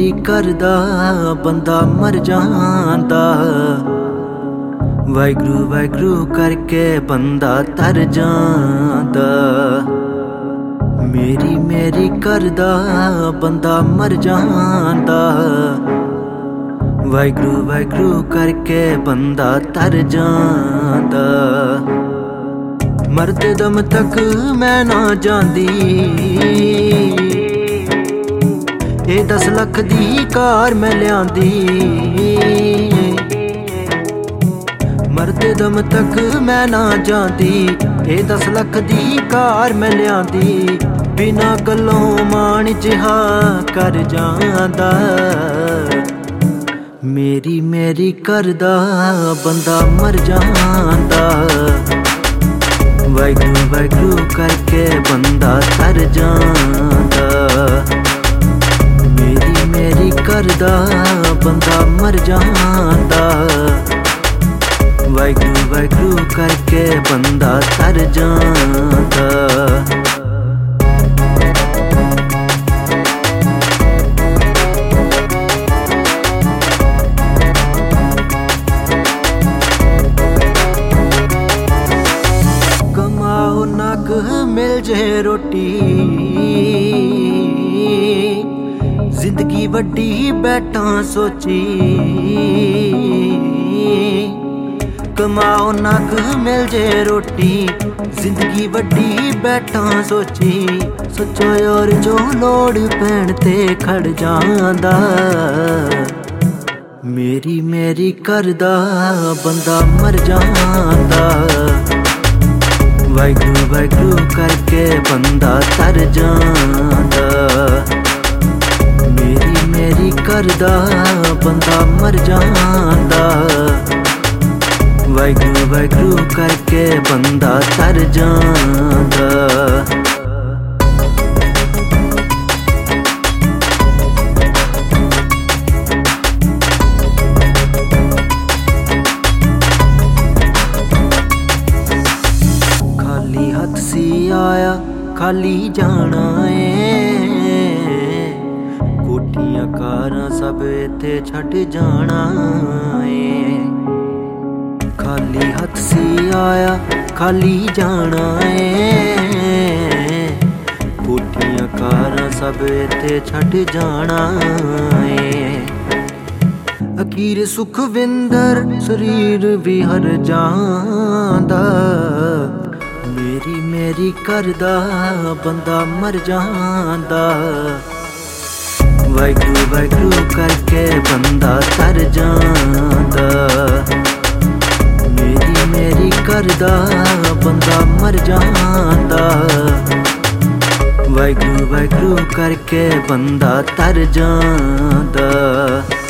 मेरी करदा बंदा मर जांदा। वाहिगुरू वाहिगुरू करके बंदा तर जांदा। मेरी करदा बंदा मर जांदा। वाहिगुरू वाहिगुरू करके बंदा तर जांदा। मरते दम तक मैं ना जांदी, ये 10 लाख दी कार मैं लियांदी। मरते दम तक मैं ना जांदी, ये 10 लाख दी कार मैं लियांदी। बिना गलों मान जिहा कर जांदा। मेरी करदा बंदा मर जांदा। वाहिगुरू वाहिगुरू करके बंदा तर जांदा। मेरी करदा बंदा मर जांदा। वाहिगुरू वाहिगुरू करके बंदा तर जांदा। कमाओ नाक मिल जे रोटी, जिंदगी वड्डी बैठा सोची। कमाओ नाक मिल जे रोटी, जिंदगी वड्डी बैठा सोची। सोचो यार जो लोड़ पैण ते खड़ जांदा। मेरी करदा बंदा मर जांदा। वाहिगुरू वाहिगुरू करके बंदा तर जांदा। मेरी करदा बंदा मर जांदा। वाहिगुरू वाहिगुरू करके बंदा तर जांदा। खाली हथ सी आया खाली जाना है। कोठियां कारां सब इत्थे छड्ड जाना है। खाली हथ सी आया खाली जाना है। कोठियां कारां सब इत्थे छड्ड जाना है। अखीर सुखविंदर शरीर भी हर जांदा। मेरी करदा बंदा मर जांदा। वाहिगुरू वाहिगुरू करके बंदा तर जांदा। मेरी करदा बंदा मर जांदा। वाहिगुरू वाहिगुरू करके बंदा तर जांदा।